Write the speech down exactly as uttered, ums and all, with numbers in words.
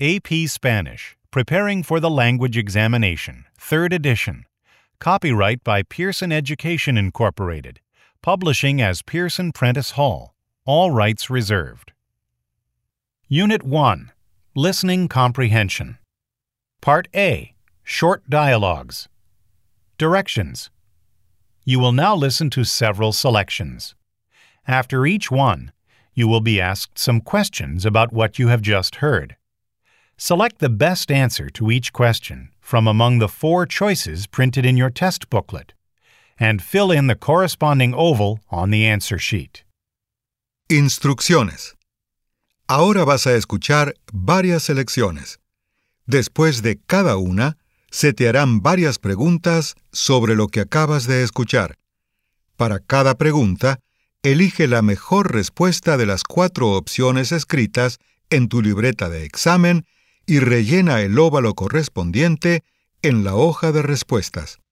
A P Spanish, Preparing for the Language Examination, third edition. Copyright by Pearson Education Incorporated. Publishing as Pearson Prentice Hall. All rights reserved. Unit one. Listening Comprehension. Part A. Short Dialogues. Directions. You will now listen to several selections. After each one, you will be asked some questions about what you have just heard. Select the best answer to each question from among the four choices printed in your test booklet, and fill in the corresponding oval on the answer sheet. Instrucciones. Ahora vas a escuchar varias selecciones. Después de cada una, se te harán varias preguntas sobre lo que acabas de escuchar. Para cada pregunta, elige la mejor respuesta de las cuatro opciones escritas en tu libreta de examen y rellena el óvalo correspondiente en la hoja de respuestas.